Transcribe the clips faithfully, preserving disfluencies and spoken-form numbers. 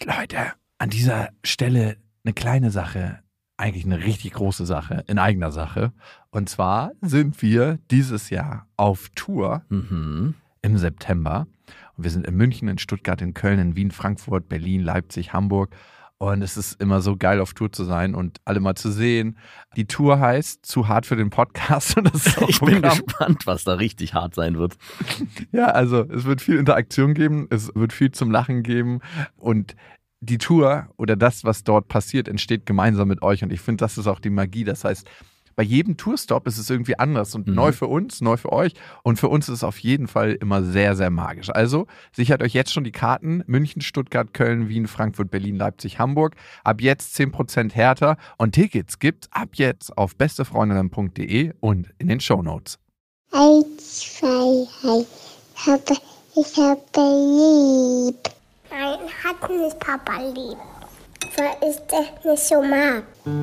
Leute, an dieser Stelle eine kleine Sache, eigentlich eine richtig große Sache, in eigener Sache. Und zwar sind wir dieses Jahr auf Tour Mhm. im September. Und wir sind in München, in Stuttgart, in Köln, in Wien, Frankfurt, Berlin, Leipzig, Hamburg. Und es ist immer so geil, auf Tour zu sein und alle mal zu sehen. Die Tour heißt Zu hart für den Podcast. Und das ist auch Ich bin Programm. gespannt, was da richtig hart sein wird. Ja, also es wird viel Interaktion geben, es wird viel zum Lachen geben und die Tour oder das, was dort passiert, entsteht gemeinsam mit euch und ich finde, das ist auch die Magie. Das heißt, bei jedem Tourstop ist es irgendwie anders und Mhm. neu für uns, neu für euch und für uns ist es auf jeden Fall immer sehr, sehr magisch. Also sichert euch jetzt schon die Karten: München, Stuttgart, Köln, Wien, Frankfurt, Berlin, Leipzig, Hamburg. Ab jetzt zehn Prozent härter und Tickets gibt's ab jetzt auf bestefreundinnen punkt de und in den Shownotes. Eins, zwei, drei. Papa, ich habe lieb. Nein, hat nicht Papa lieb. Weil ich das nicht so mag.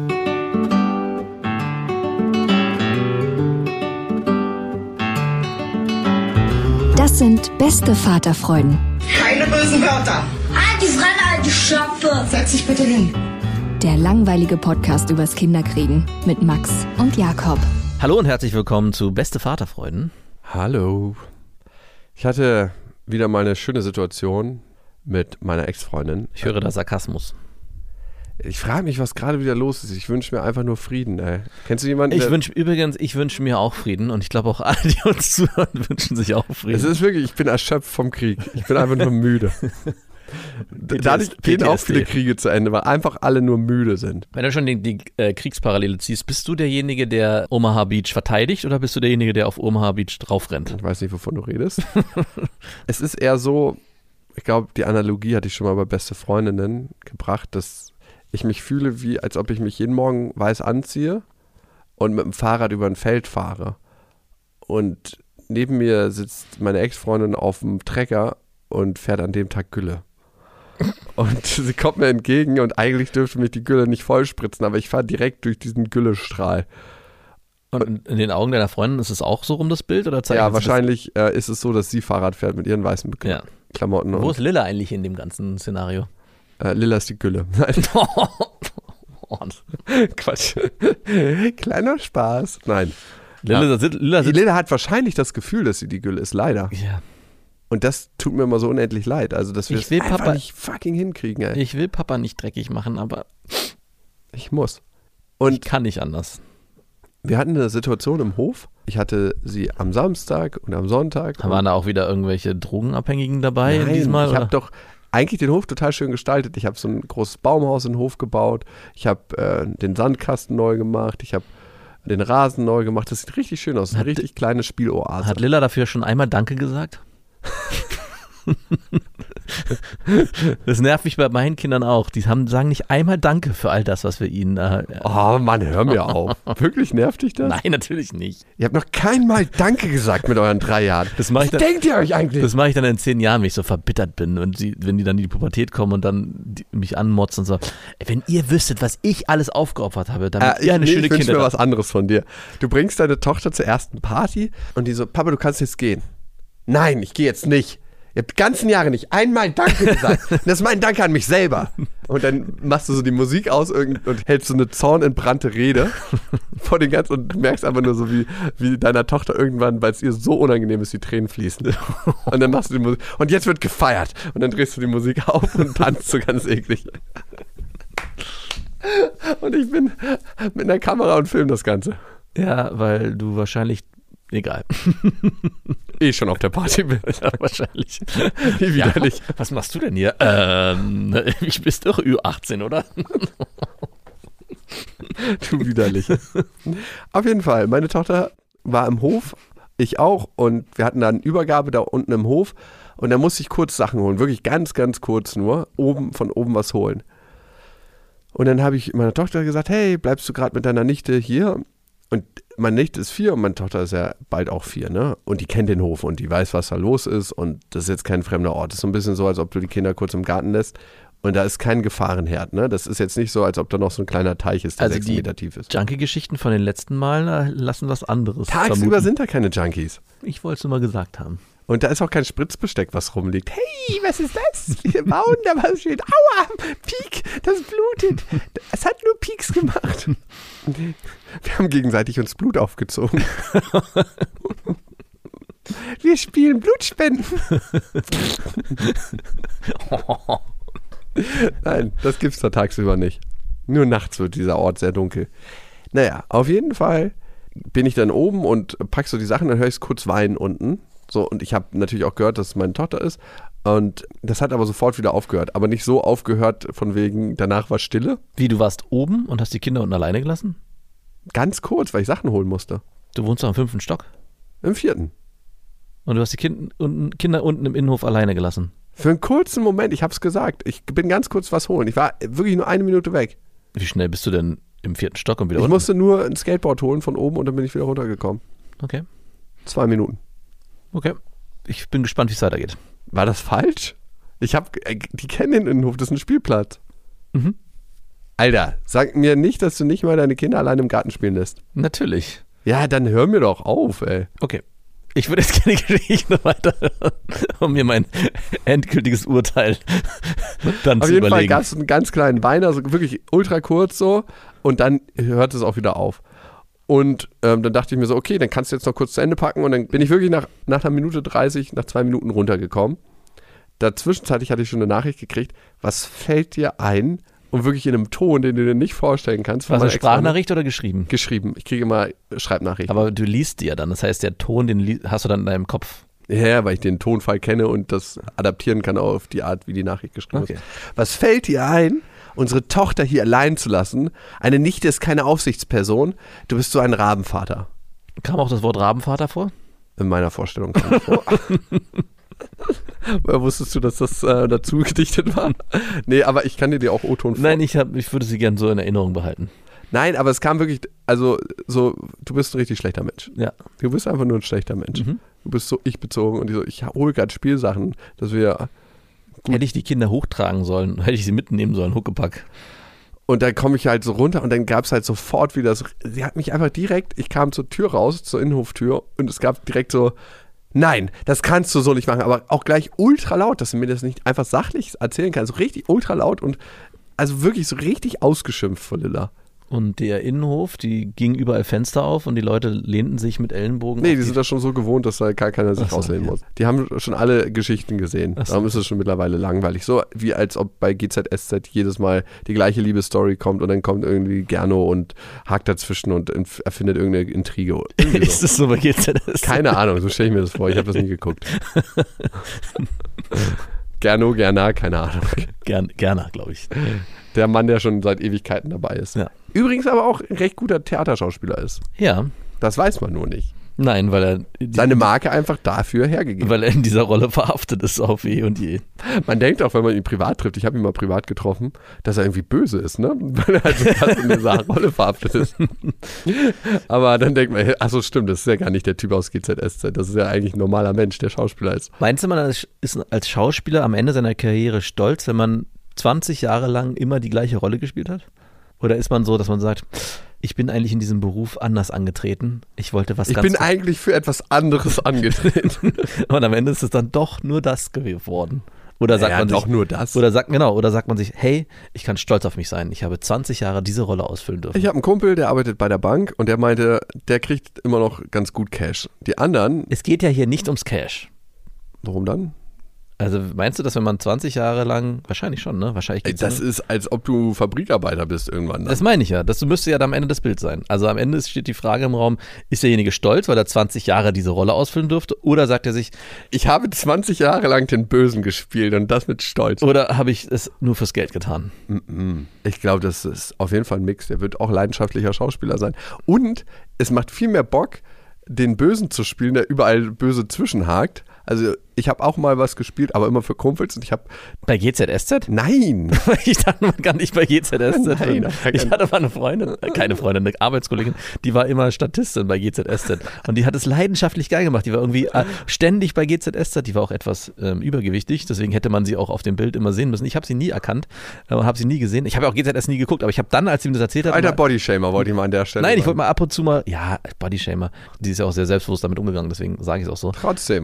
Das sind beste Vaterfreuden. Keine bösen Wörter. Alte Fremde, alte Schöpfe. Setz dich bitte hin. Der langweilige Podcast übers Kinderkriegen mit Max und Jakob. Hallo und herzlich willkommen zu Beste Vaterfreuden. Hallo. Ich hatte wieder mal eine schöne Situation mit meiner Ex-Freundin. Ich höre da Sarkasmus. Ich frage mich, was gerade wieder los ist. Ich wünsche mir einfach nur Frieden, ey. Kennst du jemanden, Ich der... wünsche übrigens, ich wünsche mir auch Frieden und ich glaube auch alle, die uns zuhören, wünschen sich auch Frieden. Es ist wirklich, ich bin erschöpft vom Krieg. Ich bin einfach nur müde. Dadurch gehen auch viele Kriege zu Ende, weil einfach alle nur müde sind. Wenn du schon die, die äh, Kriegsparallele ziehst, bist du derjenige, der Omaha Beach verteidigt oder bist du derjenige, der auf Omaha Beach draufrennt? Ich weiß nicht, wovon du redest. Es ist eher so, ich glaube, die Analogie hatte ich schon mal bei Beste Freundinnen gebracht, dass ich mich fühle, wie als ob ich mich jeden Morgen weiß anziehe und mit dem Fahrrad über ein Feld fahre. Und neben mir sitzt meine Ex-Freundin auf dem Trecker und fährt an dem Tag Gülle. Und sie kommt mir entgegen und eigentlich dürfte mich die Gülle nicht vollspritzen, aber ich fahre direkt durch diesen Güllestrahl. Und in den Augen deiner Freundin ist es auch so rum, das Bild? Oder zeigt Ja, es wahrscheinlich äh, ist es so, dass sie Fahrrad fährt mit ihren weißen Be- Ja. Klamotten. Wo Und, ist Lilla eigentlich in dem ganzen Szenario? äh, Lilla ist die Gülle. Nein, Quatsch. Kleiner Spaß. Nein. Lilla, Ja. sitzt, Lilla Die sitzt. Lilla hat wahrscheinlich das Gefühl, dass sie die Gülle ist, leider. Ja. Und das tut mir immer so unendlich leid. Also, dass wir Ich es will einfach Papa- nicht fucking hinkriegen, ey. Ich, Ich will Papa nicht dreckig machen, aber muss. ich Und kann nicht anders. wir hatten eine Situation im Hof. Ich hatte sie am Samstag und am Sonntag. Da waren da auch wieder irgendwelche Drogenabhängigen dabei Nein, diesmal? ich habe oder? doch eigentlich den Hof total schön gestaltet. Ich habe so ein großes Baumhaus in den Hof gebaut. Ich habe äh, den Sandkasten neu gemacht. Ich habe den Rasen neu gemacht. Das sieht richtig schön aus. Eine Hat- richtig kleine Spieloase. Hat Lilla dafür schon einmal Danke gesagt? Das nervt mich bei meinen Kindern auch. Die haben, sagen nicht einmal Danke für all das, was wir ihnen. Äh, Oh Mann, hör mir auf. Wirklich nervt dich das? Nein, natürlich nicht. Ihr habt noch kein Mal Danke gesagt mit euren drei Jahren. Das mache ich Was dann, denkt ihr euch eigentlich? das mache ich dann in zehn Jahren, wenn ich so verbittert bin und sie, wenn die dann in die Pubertät kommen und dann die, mich anmotzen und so. Ey, wenn ihr wüsstet, was ich alles aufgeopfert habe, damit Äh, ihr eine nee, schöne ich wünsche Kinder mir was anderes von dir. Du bringst deine Tochter zur ersten Party und die so, Papa, du kannst jetzt gehen. Nein, ich gehe jetzt nicht. Ihr habt die ganzen Jahre nicht einmal Danke gesagt. Das ist mein Danke an mich selber. Und dann machst du so die Musik aus und, und hältst so eine zornentbrannte Rede vor den ganzen und du merkst einfach nur so, wie, wie deiner Tochter irgendwann, weil es ihr so unangenehm ist, die Tränen fließen. Und dann machst du die Musik und jetzt wird gefeiert. Und dann drehst du die Musik auf und tanzt so ganz eklig. Und ich bin mit einer Kamera und film das Ganze. Ja, weil du wahrscheinlich. Egal. Eh schon auf der Party bin. Ja, wahrscheinlich. Wie widerlich. Ja, was machst du denn hier? Ähm, ich bist doch Ü achtzehn, oder? Du widerlich. Auf jeden Fall, meine Tochter war im Hof, ich auch, und wir hatten dann Übergabe da unten im Hof und da musste ich kurz Sachen holen, wirklich ganz, ganz kurz nur, oben von oben was holen. Und dann habe ich meiner Tochter gesagt, hey, bleibst du gerade mit deiner Nichte hier? Und meine Nichte ist vier und meine Tochter ist ja bald auch vier, ne? Und die kennt den Hof und die weiß, was da los ist und das ist jetzt kein fremder Ort. Das ist so ein bisschen so, als ob du die Kinder kurz im Garten lässt und da ist kein Gefahrenherd, ne? Das ist jetzt nicht so, als ob da noch so ein kleiner Teich ist, der Also sechs die Meter tief ist. Junkie-Geschichten von den letzten Malen äh, lassen was anderes Tagsüber vermuten. sind da keine Junkies. Ich wollte es nur mal gesagt haben. Und da ist auch kein Spritzbesteck, was rumliegt. Hey, was ist das? Wir bauen da was schön. Aua, Piek, das blutet. Es hat nur Pieks gemacht. Wir haben gegenseitig uns Blut aufgezogen. Wir spielen Blutspenden. Nein, das gibt's da tagsüber nicht. Nur nachts wird dieser Ort sehr dunkel. Naja, auf jeden Fall bin ich dann oben und pack so die Sachen, dann höre ich es kurz weinen unten. So, und ich habe natürlich auch gehört, dass es meine Tochter ist. Und das hat aber sofort wieder aufgehört. Aber nicht so aufgehört, von wegen, danach war Stille. Wie, du warst oben und hast die Kinder unten alleine gelassen? Ganz kurz, weil ich Sachen holen musste. Du wohnst doch am fünften Stock? Im vierten. Und du hast die kind, unten, Kinder unten im Innenhof alleine gelassen? Für einen kurzen Moment, ich habe es gesagt. Ich bin ganz kurz was holen. Ich war wirklich nur eine Minute weg. Wie schnell bist du denn im vierten Stock und wieder Ich unten? musste nur ein Skateboard holen von oben und dann bin ich wieder runtergekommen. Okay. Zwei Minuten. Okay. Ich bin gespannt, wie es weitergeht. War das falsch? Ich habe, die kennen den Innenhof, das ist ein Spielplatz. Mhm. Alter, sag mir nicht, dass du nicht mal deine Kinder allein im Garten spielen lässt. Natürlich. Ja, dann hör mir doch auf, ey. Okay. Ich würde jetzt gerne die Geschichte weiterhören, um mir mein endgültiges Urteil dann Auf zu jeden Fall überlegen. gab es einen ganz kleinen Weiner, so wirklich ultra kurz so und dann hört es auch wieder auf. Und ähm, dann dachte ich mir so, okay, dann kannst du jetzt noch kurz zu Ende packen und dann bin ich wirklich nach, nach einer Minute dreißig, nach zwei Minuten runtergekommen. Dazwischenzeitlich hatte ich schon eine Nachricht gekriegt, was fällt dir ein? Und wirklich in einem Ton, den du dir nicht vorstellen kannst. War es eine Sprachnachricht oder geschrieben? Geschrieben. Ich kriege immer Schreibnachrichten. Aber du liest die ja dann. Das heißt, der Ton, den li- hast du dann in deinem Kopf. Ja, weil ich den Tonfall kenne und das adaptieren kann auf die Art, wie die Nachricht geschrieben Okay. ist. Was fällt dir ein, unsere Tochter hier allein zu lassen? Eine Nichte ist keine Aufsichtsperson. Du bist so ein Rabenvater. Kam auch das Wort Rabenvater vor? In meiner Vorstellung kam das vor. Woher wusstest du, dass das äh, dazu gedichtet war? Nee, aber ich kann dir die auch O-Ton vor. Nein, ich, hab, ich würde sie gern so in Erinnerung behalten. Nein, aber es kam wirklich, also so, du bist ein richtig schlechter Mensch. Ja. Du bist einfach nur ein schlechter Mensch. Mhm. Du bist so ich-bezogen und ich so, ich hole gerade Spielsachen, dass wir... Gut. Hätte ich die Kinder hochtragen sollen, hätte ich sie mitnehmen sollen, Huckepack. Und dann komme ich halt so runter und dann gab es halt sofort wieder so, sie hat mich einfach direkt, ich kam zur Tür raus, zur Innenhoftür und es gab direkt so, nein, das kannst du so nicht machen, aber auch gleich ultra laut, dass du mir das nicht einfach sachlich erzählen kannst, so richtig ultra laut und also wirklich so richtig ausgeschimpft von Lilla. Und der Innenhof, die ging überall Fenster auf und die Leute lehnten sich mit Ellenbogen Nee, auf die sind da schon so gewohnt, dass da gar keiner sich Ach so, rauslehnen ja. muss. Die haben schon alle Geschichten gesehen. Ach so. Darum ist es schon mittlerweile langweilig. So wie als ob bei G Z S Z jedes Mal die gleiche Liebesstory kommt und dann kommt irgendwie Gerno und hakt dazwischen und erfindet irgendeine Intrige. Irgendwie Ist so. es so bei G Z S? Keine Ahnung, so stelle ich mir das vor. Ich habe das nie geguckt. Gerno, Gerna, keine Ahnung. Gern, gerne, glaube ich. Der Mann, der schon seit Ewigkeiten dabei ist. Ja. Übrigens aber auch ein recht guter Theaterschauspieler ist. Ja, Das weiß man nur nicht. nein, weil er, die, Seine Marke einfach dafür hergegeben. weil er in dieser Rolle verhaftet ist auf eh und je. Man denkt auch, wenn man ihn privat trifft, ich habe ihn mal privat getroffen, dass er irgendwie böse ist, ne? Weil er halt so krass in dieser Rolle verhaftet ist. Aber dann denkt man, achso, stimmt, das ist ja gar nicht der Typ aus G Z S Z. Das ist ja eigentlich ein normaler Mensch, der Schauspieler ist. Meinst du, man ist als Schauspieler am Ende seiner Karriere stolz, wenn man zwanzig Jahre lang immer die gleiche Rolle gespielt hat? Oder ist man so, dass man sagt, ich bin eigentlich in diesem Beruf anders angetreten. Ich wollte was Ich ganz... bin eigentlich für etwas anderes angetreten. Und am Ende ist es dann doch nur das geworden. Oder sagt ja, man doch sich, nur das. Oder sagt, genau, oder sagt man sich, hey, ich kann stolz auf mich sein. Ich habe zwanzig Jahre diese Rolle ausfüllen dürfen. Ich habe einen Kumpel, der arbeitet bei der Bank und der meinte, der kriegt immer noch ganz gut Cash. Die anderen, Es geht ja hier nicht ums Cash. warum dann? Also meinst du, dass wenn man zwanzig Jahre lang, wahrscheinlich schon, ne? Wahrscheinlich Ey, geht's das ja, ist, als ob du Fabrikarbeiter bist irgendwann. das meine ich ja. Das müsste ja dann am Ende das Bild sein. Also am Ende steht die Frage im Raum, ist derjenige stolz, weil er zwanzig Jahre diese Rolle ausfüllen durfte? Oder sagt er sich, Ich habe zwanzig Jahre lang den Bösen gespielt und das mit Stolz. oder habe ich es nur fürs Geld getan? Ich glaube, das ist auf jeden Fall ein Mix. Der wird auch leidenschaftlicher Schauspieler sein. Und es macht viel mehr Bock, den Bösen zu spielen, der überall böse zwischenhakt. Also ich habe auch mal was gespielt, aber immer für Kumpels und ich habe... Bei G Z S Z? Nein! Ich dachte, man kann nicht bei G Z S Z. Nein, ich hatte mal eine Freundin, äh, keine Freundin, eine Arbeitskollegin, die war immer Statistin bei G Z S Z. Und die hat es leidenschaftlich geil gemacht. Die war irgendwie äh, ständig bei G Z S Z. Die war auch etwas ähm, übergewichtig. Deswegen hätte man sie auch auf dem Bild immer sehen müssen. Ich habe sie nie erkannt, äh, habe sie nie gesehen. Ich habe auch G Z S nie geguckt, aber ich habe dann, als sie mir das erzählt hat... Alter mal, Bodyshamer wollte ich mal an der Stelle Nein, ich sagen. wollte mal ab und zu mal... Ja, Bodyshamer. Die ist ja auch sehr selbstbewusst damit umgegangen, deswegen sage ich es auch so. Trotzdem. Und, äh,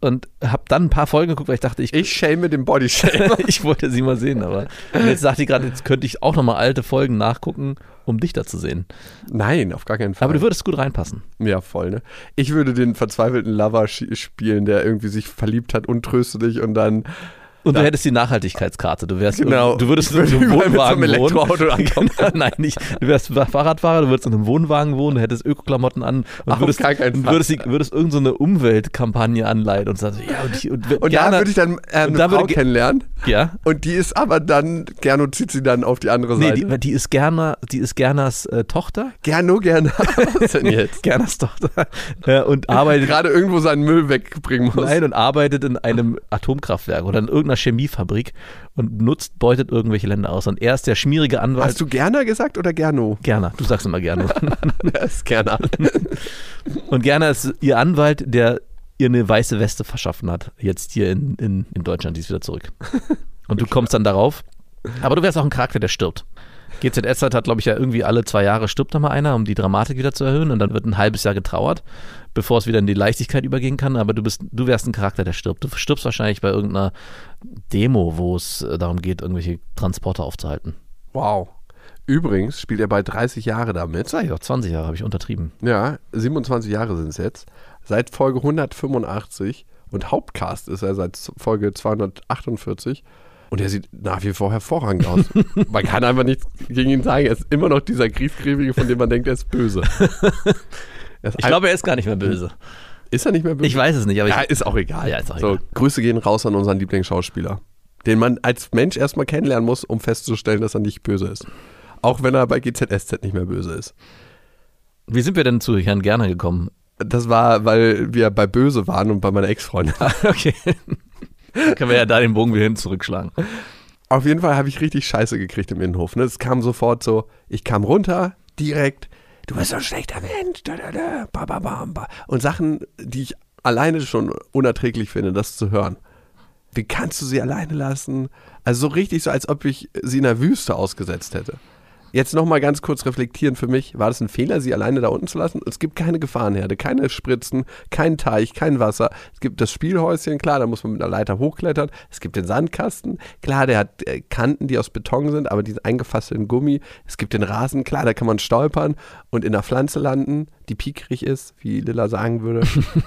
und habe dann ein paar Folgen geguckt, weil ich dachte, ich, Ich shame den Bodyshamer. ich wollte sie mal sehen, aber jetzt dachte ich gerade, jetzt könnte ich auch nochmal alte Folgen nachgucken, um dich da zu sehen. Nein, auf gar keinen Fall. Aber du würdest gut reinpassen. Ja, voll, ne? Ich würde den verzweifelten Lover sch- spielen, der irgendwie sich verliebt hat, untröstlich und dann Und Da- du hättest die Nachhaltigkeitskarte. Du wärst Genau. du würdest Ich in würde einem überall mit so Wohnwagen einem wohnen. Elektroauto ankommen. Nein, nicht. Du wärst Fahrradfahrer, du würdest in einem Wohnwagen wohnen, du hättest Ökoklamotten an und Auf würdest, gar keinen und Fall. würdest, die, würdest irgend so eine Umweltkampagne anleiten und sagst, ja, und, die, und, Und gerne, da würde ich dann äh, eine da Frau würde ge- kennenlernen ja. und die ist aber dann, Gerno zieht sie dann auf die andere Nee, Seite. die, die ist Gerner, die ist Gerners äh, Tochter. Gerno, gerne. Was denn jetzt? Gerners Tochter. Ja, und arbeitet Gerade irgendwo seinen Müll wegbringen muss. Nein, und arbeitet in einem Atomkraftwerk oder in irgendeiner Chemiefabrik und nutzt, beutet irgendwelche Länder aus. Und er ist der schmierige Anwalt. Hast du Gerner gesagt oder Gerno? Gerner, du sagst immer Gerner. Er ist Gerner. Und Gerner ist ihr Anwalt, der ihr eine weiße Weste verschaffen hat. Jetzt hier in, in, in Deutschland, die ist wieder zurück. Und du kommst dann darauf. Aber du wärst auch ein Charakter, der stirbt. G Z S hat, glaube ich, ja irgendwie alle zwei Jahre stirbt da mal einer, um die Dramatik wieder zu erhöhen. Und dann wird ein halbes Jahr getrauert, bevor es wieder in die Leichtigkeit übergehen kann. Aber du bist, du wärst ein Charakter, der stirbt. Du stirbst wahrscheinlich bei irgendeiner Demo, wo es äh, darum geht, irgendwelche Transporter aufzuhalten. Wow. Übrigens spielt er bald dreißig Jahre damit. Sag ich doch, zwanzig Jahre habe ich untertrieben. Ja, siebenundzwanzig Jahre sind es jetzt. Seit Folge hundertfünfundachtzig und Hauptcast ist er seit Folge zweihundertachtundvierzig. Und er sieht nach wie vor hervorragend aus. Man kann einfach nichts gegen ihn sagen. Er ist immer noch dieser Griesgrämige, von dem man denkt, er ist böse. Er ist Ich glaube, er ist gar nicht mehr böse. Ist er nicht mehr böse? Ich weiß es nicht, aber Ja, ich, ist auch egal. Ja, ist auch so, egal. Grüße gehen raus an unseren Lieblingsschauspieler, den man als Mensch erstmal kennenlernen muss, um festzustellen, dass er nicht böse ist. Auch wenn er bei G Z S Z nicht mehr böse ist. wie sind wir denn zu Herrn Gerner gekommen? Das war, weil wir bei Böse waren und bei meiner Ex-Freundin. Okay. Dann können wir ja da den Bogen wieder hin zurückschlagen. Auf jeden Fall habe ich richtig Scheiße gekriegt im Innenhof. Ne? Es kam sofort so, ich kam runter, direkt, du bist so ein schlechter Mensch. Da, da, da, ba, ba, ba, ba. Und Sachen, die ich alleine schon unerträglich finde, das zu hören. Wie kannst du sie alleine lassen? Also so richtig so, als ob ich sie in der Wüste ausgesetzt hätte. Jetzt nochmal ganz kurz reflektieren für mich, war das ein Fehler, sie alleine da unten zu lassen? Es gibt keine Gefahrenherde, keine Spritzen, kein Teich, kein Wasser. Es gibt das Spielhäuschen, klar, da muss man mit einer Leiter hochklettern. Es gibt den Sandkasten, klar, der hat äh, Kanten, die aus Beton sind, aber die sind eingefasst in Gummi. Es gibt den Rasen, klar, da kann man stolpern und in einer Pflanze landen, die piekrig ist, wie Lilla sagen würde.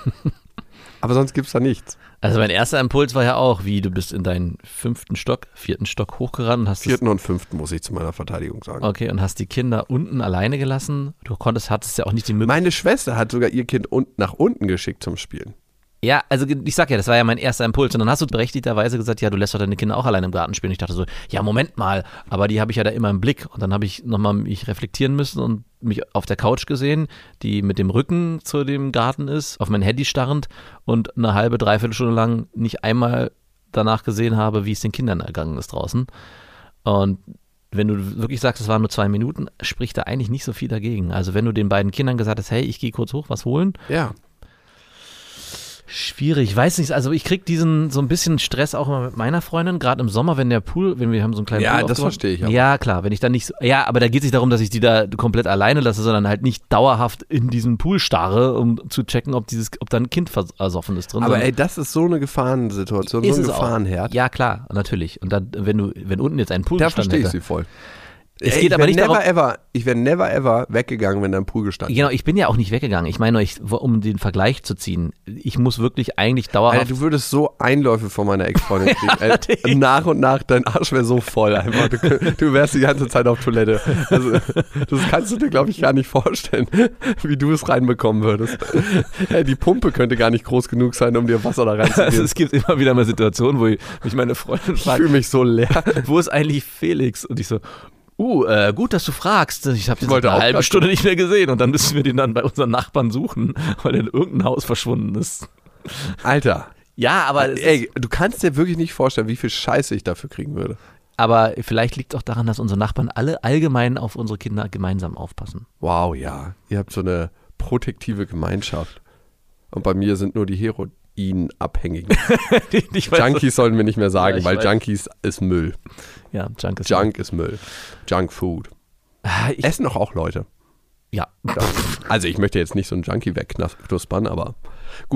Aber sonst gibt es da nichts. Also mein erster Impuls war ja auch, wie du bist in deinen fünften Stock, vierten Stock hochgerannt und hast Vierten und fünften muss ich zu meiner Verteidigung sagen. das, okay, und hast die Kinder unten alleine gelassen. Du konntest, hattest ja auch nicht die Möglichkeit. Meine Schwester hat sogar ihr Kind un- nach unten geschickt zum Spielen. Ja, also ich sag ja, das war ja mein erster Impuls. Und dann hast du berechtigterweise gesagt, ja, du lässt doch deine Kinder auch alleine im Garten spielen. Ich dachte so, ja, Moment mal, aber die habe ich ja da immer im Blick. Und dann habe ich nochmal mich reflektieren müssen und mich auf der Couch gesehen, die mit dem Rücken zu dem Garten ist, auf mein Handy starrend und eine halbe, dreiviertel Stunde lang nicht einmal danach gesehen habe, wie es den Kindern ergangen ist draußen. Und wenn du wirklich sagst, es waren nur zwei Minuten, spricht da eigentlich nicht so viel dagegen. Also wenn du den beiden Kindern gesagt hast, hey, ich gehe kurz hoch, was holen, Ja. schwierig, ich weiß nicht, also ich krieg diesen so ein bisschen Stress auch immer mit meiner Freundin, gerade im Sommer, wenn der Pool, wenn wir haben so einen kleinen Ja, Pool das aufgebaut. verstehe ich aber. Ja, klar, wenn ich dann nicht, so, ja, aber da geht es nicht darum, dass ich die da komplett alleine lasse, sondern halt nicht dauerhaft in diesen Pool starre, um zu checken, ob dieses, ob da ein Kind versoffen ist drin. Aber sondern- ey, das ist so eine Gefahrensituation, ist so ein es auch. Gefahrenherd. Ja, klar, natürlich. Und dann, wenn du, wenn unten jetzt ein Pool Da gestanden verstehe ich hätte. sie voll. Es Ey, geht ich aber wär nicht never darum- ever, ich wäre never ever weggegangen, wenn da ein Pool gestanden Genau, ich bin ja auch nicht weggegangen. Ich meine, ich, um den Vergleich zu ziehen, ich muss wirklich eigentlich dauerhaft. Alter, du würdest so Einläufe von meiner Ex-Freundin kriegen. Ey, nach und nach, dein Arsch wäre so voll einfach. Du, du wärst die ganze Zeit auf Toilette. Also, das kannst du dir, glaube ich, gar nicht vorstellen, wie du es reinbekommen würdest. Ey, die Pumpe könnte gar nicht groß genug sein, um dir Wasser da also reinzugeben. es gibt immer wieder mal Situationen, wo ich, wo ich meine Freundin Ich frage, fühle mich so leer. wo ist eigentlich Felix? Und ich so, uh, äh, gut, dass du fragst. Ich habe ihn wollte eine auch halbe grad- Stunde nicht mehr gesehen und dann müssen wir den dann bei unseren Nachbarn suchen, weil er in irgendein Haus verschwunden ist. Alter, Ja, aber, es ey, ist, du kannst dir wirklich nicht vorstellen, wie viel Scheiße ich dafür kriegen würde. aber vielleicht liegt es auch daran, dass unsere Nachbarn alle allgemein auf unsere Kinder gemeinsam aufpassen. Wow, ja. Ihr habt so eine protektive Gemeinschaft. Und bei mir sind nur die Heroin-Abhängigen. ich weiß, Junkies sollen wir nicht mehr sagen, Ja, ich weil weiß. Junkies ist Müll. Ja, Junk ist Junk ist Müll. Junk Food. Ah, ich, Essen doch auch Leute. ja. Also ich möchte jetzt nicht so einen Junkie wegknuspern, aber gut.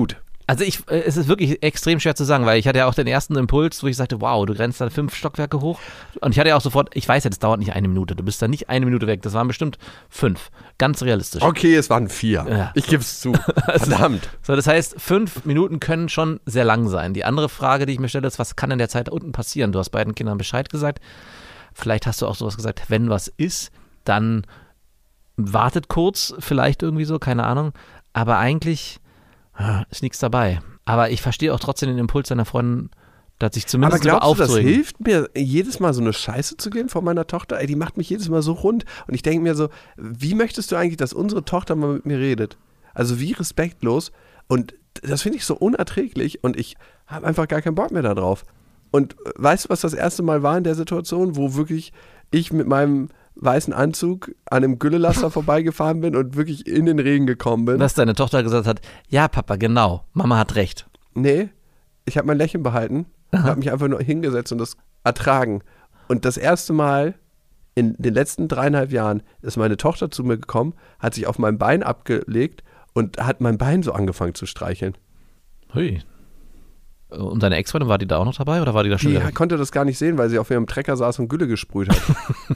Also ich, äh, es ist wirklich extrem schwer zu sagen, weil ich hatte ja auch den ersten Impuls, wo ich sagte, wow, du rennst dann fünf Stockwerke hoch. Und ich hatte ja auch sofort, ich weiß ja, das dauert nicht eine Minute, du bist da nicht eine Minute weg, das waren bestimmt fünf. Ganz realistisch. Okay, es waren vier. Ja. Ich gebe es zu. Verdammt. So, das heißt, fünf Minuten können schon sehr lang sein. Die andere Frage, die ich mir stelle, ist, was kann in der Zeit da unten passieren? Du hast beiden Kindern Bescheid gesagt. Vielleicht hast du auch sowas gesagt, wenn was ist, dann wartet kurz, vielleicht irgendwie so, keine Ahnung. Aber eigentlich ist nichts dabei. Aber ich verstehe auch trotzdem den Impuls deiner Freundin, dass sich zumindest Aber glaubst du, das aufzuregen. hilft mir, jedes Mal so eine Scheiße zu geben von meiner Tochter? Ey, die macht mich jedes Mal so rund. Und ich denke mir so, wie möchtest du eigentlich, dass unsere Tochter mal mit mir redet? Also wie respektlos. Und das finde ich so unerträglich. Und ich habe einfach gar keinen Bock mehr darauf. Und weißt du, was das erste Mal war in der Situation, wo wirklich ich mit meinem weißen Anzug an einem Güllelaster vorbeigefahren bin und wirklich in den Regen gekommen bin? Dass deine Tochter gesagt hat, ja Papa, genau, Mama hat recht. Nee, ich habe mein Lächeln behalten und habe mich einfach nur hingesetzt und das ertragen. Und das erste Mal in den letzten dreieinhalb Jahren ist meine Tochter zu mir gekommen, hat sich auf mein Bein abgelegt und hat mein Bein so angefangen zu streicheln. Hui. Und deine Ex-Freundin, war die da auch noch dabei oder war die da schon Die wieder? konnte das gar nicht sehen, weil sie auf ihrem Trecker saß und Gülle gesprüht hat.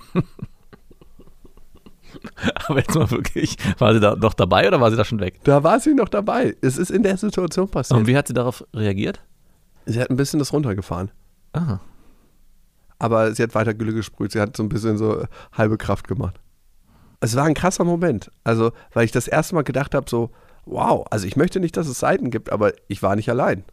Aber jetzt mal wirklich, war sie da noch dabei oder war sie da schon weg? Da war sie noch dabei. Es ist in der Situation passiert. Und wie hat sie darauf reagiert? Sie hat ein bisschen das runtergefahren. Ah. Aber sie hat weiter Gülle gesprüht. Sie hat so ein bisschen so halbe Kraft gemacht. Es war ein krasser Moment. Also, weil ich das erste Mal gedacht habe, so, wow, also ich möchte nicht, dass es Seiten gibt, aber ich war nicht allein.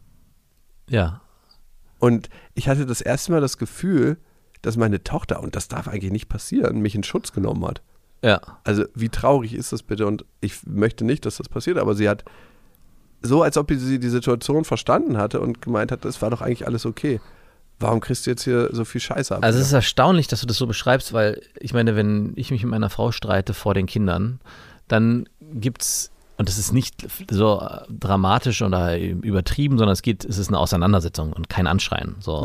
Ja. Und ich hatte das erste Mal das Gefühl, dass meine Tochter, und das darf eigentlich nicht passieren, mich in Schutz genommen hat. Ja. Also wie traurig ist das bitte? Und ich möchte nicht, dass das passiert, aber sie hat so, als ob sie die Situation verstanden hatte und gemeint hat, es war doch eigentlich alles okay. Warum kriegst du jetzt hier so viel Scheiße ab? Also es ist erstaunlich, dass du das so beschreibst, weil ich meine, wenn ich mich mit meiner Frau streite vor den Kindern, dann gibt's, und das ist nicht so dramatisch oder übertrieben, sondern es geht, es ist eine Auseinandersetzung und kein Anschreien. So.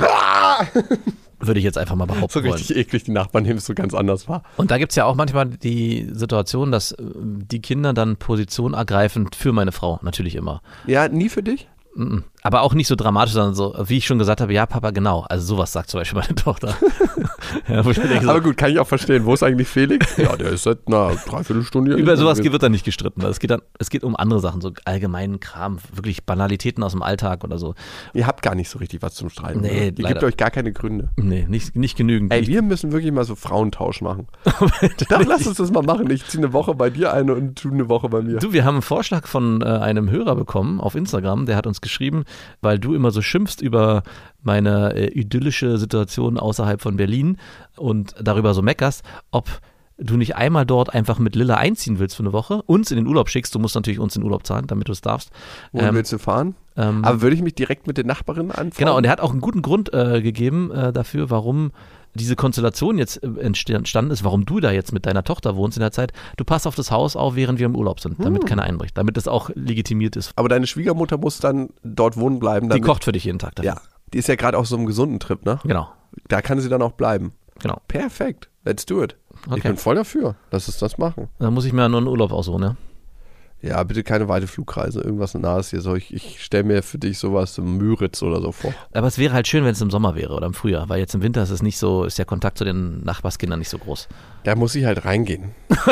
Würde ich jetzt einfach mal behaupten so richtig wollen. Eklig, die Nachbarn nehmen es so ganz anders wahr. Und da gibt es ja auch manchmal die Situation, dass die Kinder dann Position ergreifen für meine Frau, natürlich immer. Ja, nie für dich? Aber auch nicht so dramatisch, sondern so, wie ich schon gesagt habe, ja, Papa, genau. Also sowas sagt zum Beispiel meine Tochter. Ja, wo ich denke, so, aber gut, kann ich auch verstehen. Wo ist eigentlich Felix? Ja, der ist seit einer Dreiviertelstunde hier. Über sowas wird dann nicht gestritten. Es geht, dann, es geht um andere Sachen, so allgemeinen Kram, wirklich Banalitäten aus dem Alltag oder so. Ihr habt gar nicht so richtig was zum Streiten. Nee, Ihr leider. gebt euch gar keine Gründe. Nee, nicht, nicht genügend. Ey, nicht. wir müssen wirklich mal so Frauentausch machen. Dann lass uns das mal machen. Ich ziehe eine Woche bei dir ein und tu eine Woche bei mir. Du, wir haben einen Vorschlag von äh, einem Hörer bekommen auf Instagram, der hat uns geschrieben, weil du immer so schimpfst über meine äh, idyllische Situation außerhalb von Berlin und darüber so meckerst, ob du nicht einmal dort einfach mit Lilla einziehen willst für eine Woche, uns in den Urlaub schickst. Du musst natürlich uns in den Urlaub zahlen, damit du es darfst. Wohin Ähm, willst du fahren? ähm, Aber würde ich mich direkt mit den Nachbarinnen anfangen? Genau, und er hat auch einen guten Grund äh, gegeben äh, dafür, warum diese Konstellation jetzt äh, entstanden ist, warum du da jetzt mit deiner Tochter wohnst in der Zeit. Du passt auf das Haus auf, während wir im Urlaub sind, damit Hm. keiner einbricht, damit das auch legitimiert ist. Aber deine Schwiegermutter muss dann dort wohnen bleiben. Die Damit, kocht für dich jeden Tag. Dafür. Ja, die ist ja gerade auf so einem gesunden Trip, ne? Genau, Da kann sie dann auch bleiben. genau. Perfekt. Let's do it. Okay. Ich bin voll dafür. Lass uns das machen. Dann muss ich mir nur einen Urlaub aussuchen, ne? Ja, bitte keine weite Flugreise. Irgendwas Nahes hier. So, ich ich stelle mir für dich sowas im Müritz oder so vor. Aber es wäre halt schön, wenn es im Sommer wäre oder im Frühjahr, weil jetzt im Winter ist es nicht so, ist der Kontakt zu den Nachbarskindern nicht so groß. Da muss ich halt reingehen.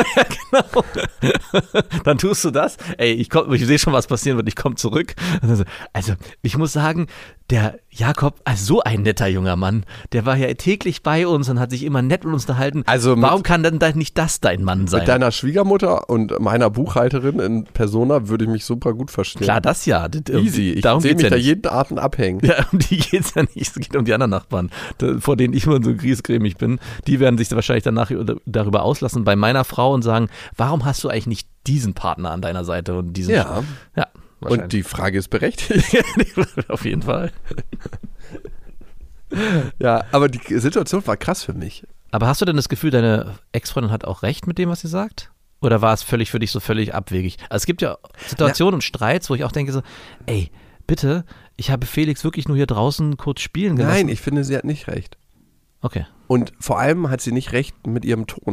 Genau. Dann tust du das. Ey, ich, komm, ich sehe schon, was passieren wird. Ich komme zurück. Also, ich muss sagen, der Jakob, also so ein netter junger Mann, der war ja täglich bei uns und hat sich immer nett mit uns unterhalten. Also mit- warum kann dann nicht das dein Mann sein? Mit deiner Schwiegermutter und meiner Buchhalterin in Persona würde ich mich super gut verstehen. Klar, das ja. Das, Easy. Ich darum sehe geht's mich ja da nicht. jeden Abend abhängen. Ja, um die geht es ja nicht. Es geht um die anderen Nachbarn, da, vor denen ich immer so griesgrämig bin. Die werden sich wahrscheinlich danach darüber auslassen bei meiner Frau und sagen, warum hast du eigentlich nicht diesen Partner an deiner Seite und diesen. Ja. Ja. Und die Frage ist berechtigt. Auf jeden Fall. Ja, aber die Situation war krass für mich. Aber hast du denn das Gefühl, deine Ex-Freundin hat auch recht mit dem, was sie sagt? Oder war es völlig für dich so völlig abwegig? Also es gibt ja Situationen und Streits, wo ich auch denke so, ey, bitte, ich habe Felix wirklich nur hier draußen kurz spielen gelassen. Nein, ich finde, sie hat nicht recht. Okay. Und vor allem hat sie nicht recht mit ihrem Ton.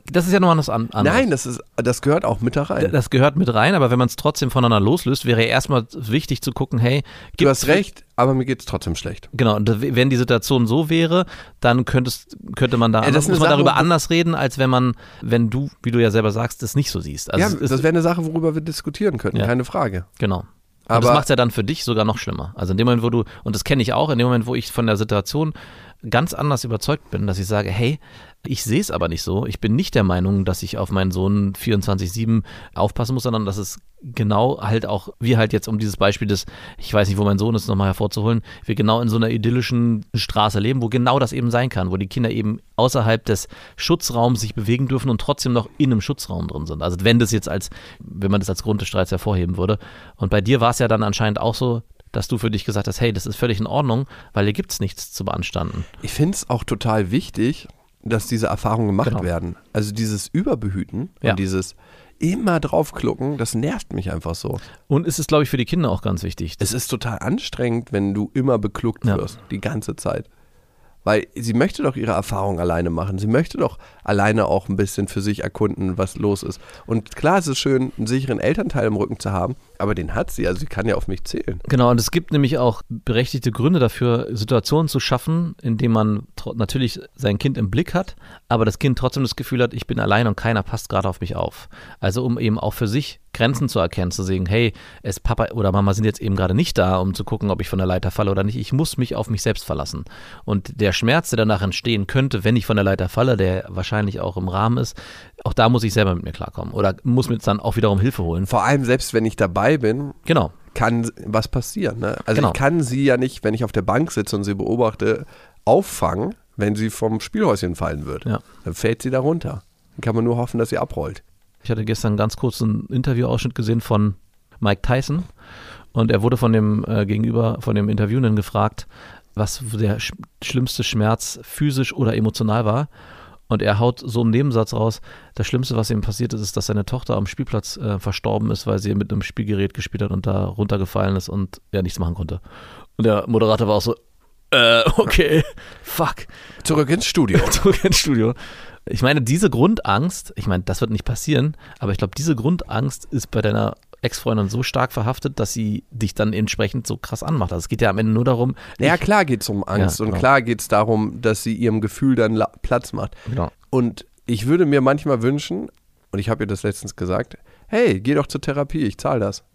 Das ist ja nochmal was an, anderes. Nein, das, ist, das gehört auch mit da rein. Das gehört mit rein, aber wenn man es trotzdem voneinander loslöst, wäre ja erstmal wichtig zu gucken, hey, du hast recht, aber mir geht es trotzdem schlecht. Genau, und wenn die Situation so wäre, dann könntest, könnte man da Ja, das ist muss eine man darüber Sache, wo- anders reden, als wenn man, wenn du, wie du ja selber sagst, das nicht so siehst. Also ja, es ist, das wäre eine Sache, worüber wir diskutieren könnten, Ja. keine Frage. genau. Und Aber- das macht es ja dann für dich sogar noch schlimmer. Also in dem Moment, wo du, und das kenne ich auch, in dem Moment, wo ich von der Situation ganz anders überzeugt bin, dass ich sage, hey, ich sehe es aber nicht so. Ich bin nicht der Meinung, dass ich auf meinen Sohn vierundzwanzig sieben aufpassen muss, sondern dass es genau halt auch, wir halt jetzt um dieses Beispiel des, ich weiß nicht, wo mein Sohn ist, nochmal hervorzuholen, wir genau in so einer idyllischen Straße leben, wo genau das eben sein kann, wo die Kinder eben außerhalb des Schutzraums sich bewegen dürfen und trotzdem noch in einem Schutzraum drin sind. Also wenn das jetzt als, wenn man das als Grund des Streits hervorheben würde. Und bei dir war es ja dann anscheinend auch so, dass du für dich gesagt hast, hey, das ist völlig in Ordnung, weil hier gibt es nichts zu beanstanden. Ich finde es auch total wichtig, dass diese Erfahrungen gemacht Genau. werden. Also dieses Überbehüten Ja. und dieses immer draufklucken, das nervt mich einfach so. Und es ist, glaube ich, für die Kinder auch ganz wichtig. Es ist total anstrengend, wenn du immer bekluckt Ja. wirst, die ganze Zeit. Weil sie möchte doch ihre Erfahrung alleine machen. Sie möchte doch alleine auch ein bisschen für sich erkunden, was los ist. Und klar, es ist schön, einen sicheren Elternteil im Rücken zu haben, aber den hat sie. Also sie kann ja auf mich zählen. Genau, und es gibt nämlich auch berechtigte Gründe dafür, Situationen zu schaffen, in denen man tro- natürlich sein Kind im Blick hat, aber das Kind trotzdem das Gefühl hat, ich bin allein und keiner passt gerade auf mich auf. Also um eben auch für sich Grenzen zu erkennen, zu sehen, hey, es Papa oder Mama sind jetzt eben gerade nicht da, um zu gucken, ob ich von der Leiter falle oder nicht. Ich muss mich auf mich selbst verlassen. Und der Schmerz, der danach entstehen könnte, wenn ich von der Leiter falle, der wahrscheinlich auch im Rahmen ist, auch da muss ich selber mit mir klarkommen oder muss mir jetzt dann auch wiederum Hilfe holen. Vor allem, selbst wenn ich dabei bin, Genau. kann was passieren. Ne? Also Genau. ich kann sie ja nicht, wenn ich auf der Bank sitze und sie beobachte, auffangen, wenn sie vom Spielhäuschen fallen wird. Ja. Dann fällt sie da runter. Dann kann man nur hoffen, dass sie abrollt. Ich hatte gestern ganz kurz einen Interviewausschnitt gesehen von Mike Tyson und er wurde von dem äh, Gegenüber, von dem Interviewenden gefragt, was der sch- schlimmste Schmerz physisch oder emotional war. Und er haut so einen Nebensatz raus, das Schlimmste, was ihm passiert ist, ist, dass seine Tochter am Spielplatz äh, verstorben ist, weil sie mit einem Spielgerät gespielt hat und da runtergefallen ist und er nichts machen konnte. Und der Moderator war auch so, äh, okay, fuck. Zurück ins Studio. Zurück ins Studio. Ich meine, diese Grundangst, ich meine, das wird nicht passieren, aber ich glaube, diese Grundangst ist bei deiner Ex-Freundin so stark verhaftet, dass sie dich dann entsprechend so krass anmacht. Also es geht ja am Ende nur darum, Ja, ich- klar geht es um Angst Ja, und genau. klar geht es darum, dass sie ihrem Gefühl dann la- Platz macht. Genau. Und ich würde mir manchmal wünschen, und ich habe ihr das letztens gesagt, hey, geh doch zur Therapie, ich zahle das.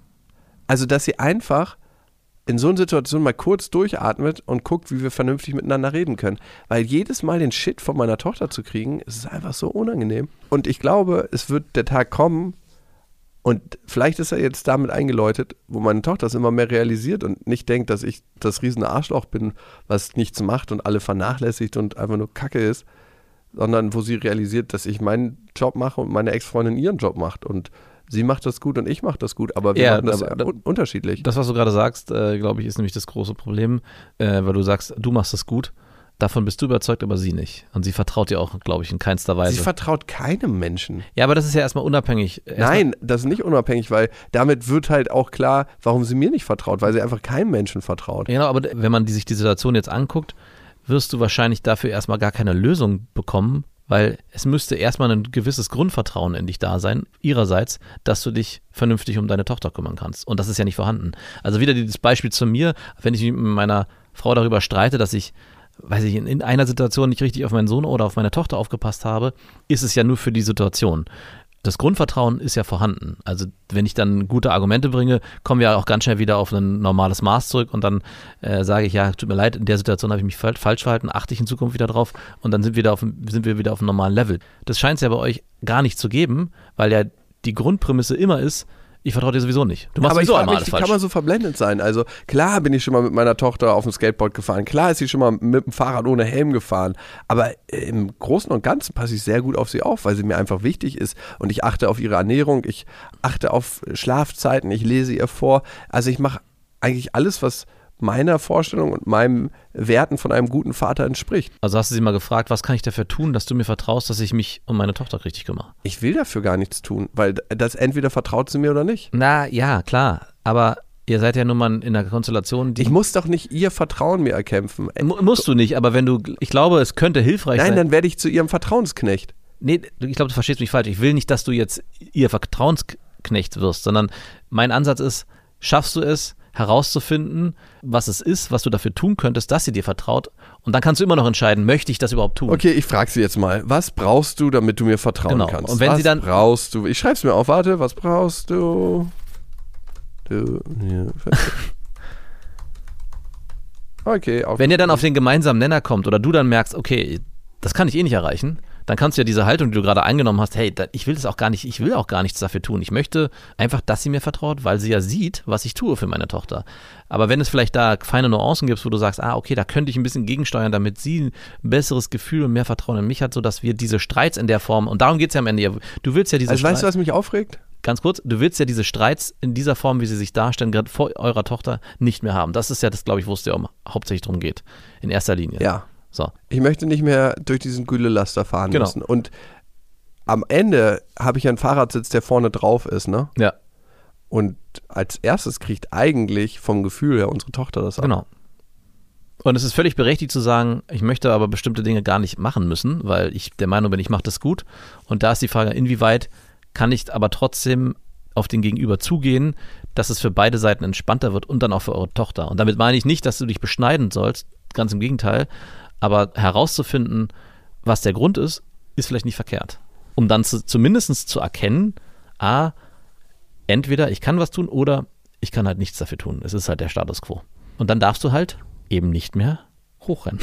Also, dass sie einfach in so einer Situation mal kurz durchatmet und guckt, wie wir vernünftig miteinander reden können. Weil jedes Mal den Shit von meiner Tochter zu kriegen, ist einfach so unangenehm. Und ich glaube, es wird der Tag kommen, und vielleicht ist er jetzt damit eingeläutet, wo meine Tochter es immer mehr realisiert und nicht denkt, dass ich das riesen Arschloch bin, was nichts macht und alle vernachlässigt und einfach nur Kacke ist, sondern wo sie realisiert, dass ich meinen Job mache und meine Ex-Freundin ihren Job macht und sie macht das gut und ich mache das gut, aber wir Ja, machen das aber ja un- unterschiedlich. Das, was du gerade sagst, äh, glaube ich, ist nämlich das große Problem, äh, weil du sagst, du machst das gut. Davon bist du überzeugt, aber sie nicht. Und sie vertraut dir auch, glaube ich, in keinster Weise. Sie vertraut keinem Menschen. Ja, aber das ist ja erstmal unabhängig. Erstmal, Nein, das ist nicht unabhängig, weil damit wird halt auch klar, warum sie mir nicht vertraut, weil sie einfach keinem Menschen vertraut. Genau, aber wenn man die, sich die Situation jetzt anguckt, wirst du wahrscheinlich dafür erstmal gar keine Lösung bekommen, weil es müsste erstmal ein gewisses Grundvertrauen in dich da sein, ihrerseits, dass du dich vernünftig um deine Tochter kümmern kannst. Und das ist ja nicht vorhanden. Also wieder dieses Beispiel zu mir, wenn ich mich mit meiner Frau darüber streite, dass ich, weiß ich, in, in einer Situation nicht richtig auf meinen Sohn oder auf meine Tochter aufgepasst habe, ist es ja nur für die Situation. Das Grundvertrauen ist ja vorhanden. Also wenn ich dann gute Argumente bringe, kommen wir auch ganz schnell wieder auf ein normales Maß zurück und dann äh, sage ich, ja, tut mir leid, in der Situation habe ich mich fal- falsch verhalten, achte ich in Zukunft wieder drauf und dann sind wir, wieder auf, dem- sind wir wieder auf einem normalen Level. Das scheint es ja bei euch gar nicht zu geben, weil ja die Grundprämisse immer ist, ich vertraue dir sowieso nicht. Du machst Aber ich sowieso frage einmal mich, alles wie falsch. kann man so verblendet sein? Also klar bin ich schon mal mit meiner Tochter auf dem Skateboard gefahren, klar ist sie schon mal mit dem Fahrrad ohne Helm gefahren, aber im Großen und Ganzen passe ich sehr gut auf sie auf, weil sie mir einfach wichtig ist und ich achte auf ihre Ernährung, ich achte auf Schlafzeiten, ich lese ihr vor, also ich mache eigentlich alles, was meiner Vorstellung und meinen Werten von einem guten Vater entspricht. Also hast du sie mal gefragt, was kann ich dafür tun, dass du mir vertraust, dass ich mich um meine Tochter richtig kümmere? Ich will dafür gar nichts tun, weil das entweder vertraut sie mir oder nicht. Na ja, klar, aber ihr seid ja nun mal in einer Konstellation, die... Ich muss doch nicht ihr Vertrauen mir erkämpfen. Mu- musst du nicht, aber wenn du, ich glaube, es könnte hilfreich Nein, sein. dann werde ich zu ihrem Vertrauensknecht. nee, ich glaube, du verstehst mich falsch. Ich will nicht, dass du jetzt ihr Vertrauensknecht wirst, sondern mein Ansatz ist, schaffst du es, herauszufinden, was es ist, was du dafür tun könntest, dass sie dir vertraut. Und dann kannst du immer noch entscheiden, möchte ich das überhaupt tun? Okay, ich frage sie jetzt mal, was brauchst du, damit du mir vertrauen genau. kannst? Und wenn was sie dann brauchst du? Ich schreibe es mir auf, warte, was brauchst du? Du, ja, okay. Auf wenn ihr dann auf den gemeinsamen Nenner kommt oder du dann merkst, okay, das kann ich eh nicht erreichen, dann kannst du ja diese Haltung, die du gerade eingenommen hast, hey, ich will das auch gar nicht, ich will auch gar nichts dafür tun. Ich möchte einfach, dass sie mir vertraut, weil sie ja sieht, was ich tue für meine Tochter. Aber wenn es vielleicht da feine Nuancen gibt, wo du sagst, ah, okay, da könnte ich ein bisschen gegensteuern, damit sie ein besseres Gefühl und mehr Vertrauen in mich hat, sodass wir diese Streits in der Form, und darum geht es ja am Ende, du willst ja diese Also Streits, weißt du, was mich aufregt? Ganz kurz, du willst ja diese Streits in dieser Form, wie sie sich darstellen, gerade vor eurer Tochter, nicht mehr haben. Das ist ja das, glaube ich, wo es dir um, hauptsächlich darum geht, in erster Linie. Ja. So. Ich möchte nicht mehr durch diesen Güllelaster fahren genau. müssen. Und am Ende habe ich einen Fahrersitz, der vorne drauf ist, ne? Ja. Und als erstes kriegt eigentlich vom Gefühl her unsere Tochter das ab. Genau. Und es ist völlig berechtigt zu sagen, ich möchte aber bestimmte Dinge gar nicht machen müssen, weil ich der Meinung bin, ich mache das gut. Und da ist die Frage, inwieweit kann ich aber trotzdem auf den Gegenüber zugehen, dass es für beide Seiten entspannter wird und dann auch für eure Tochter. Und damit meine ich nicht, dass du dich beschneiden sollst, ganz im Gegenteil. Aber herauszufinden, was der Grund ist, ist vielleicht nicht verkehrt. Um dann zu, zumindest zu erkennen, a, entweder ich kann was tun oder ich kann halt nichts dafür tun. Es ist halt der Status quo. Und dann darfst du halt eben nicht mehr hochrennen.